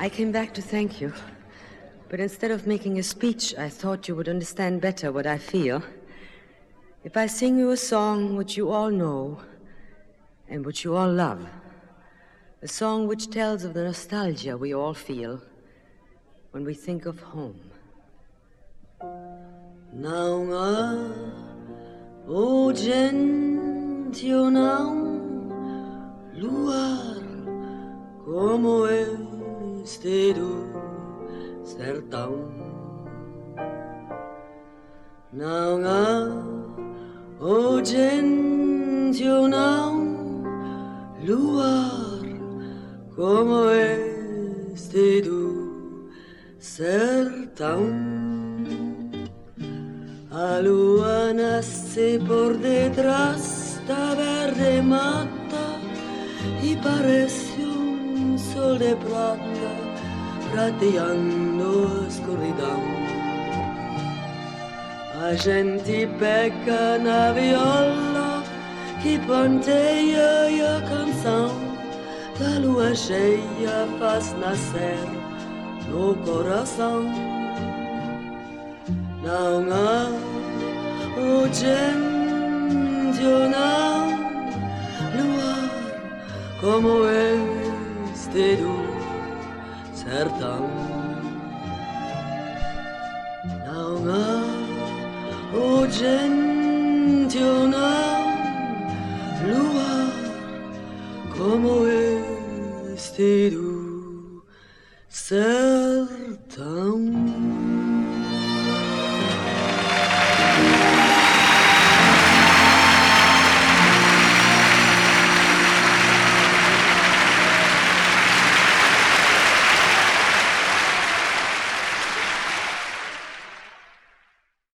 I came back to thank you. But instead of making a speech, I thought you would understand better what I feel. If I sing you a song which you all know and which you all love, a song which tells of the nostalgia we all feel when we think of home. Now o gente eu não luar como este do sertão. Não há o gente eu não luar como este do sertão. A lua nasce por detrás da verde mata e parece sol de prata prateando a escuridão. A gente pega na viola que ponteia a canção da lua cheia faz nascer no coração. Não há o gente ou não luar como este do sertão. Não há o gente ou não luar como este do sertão.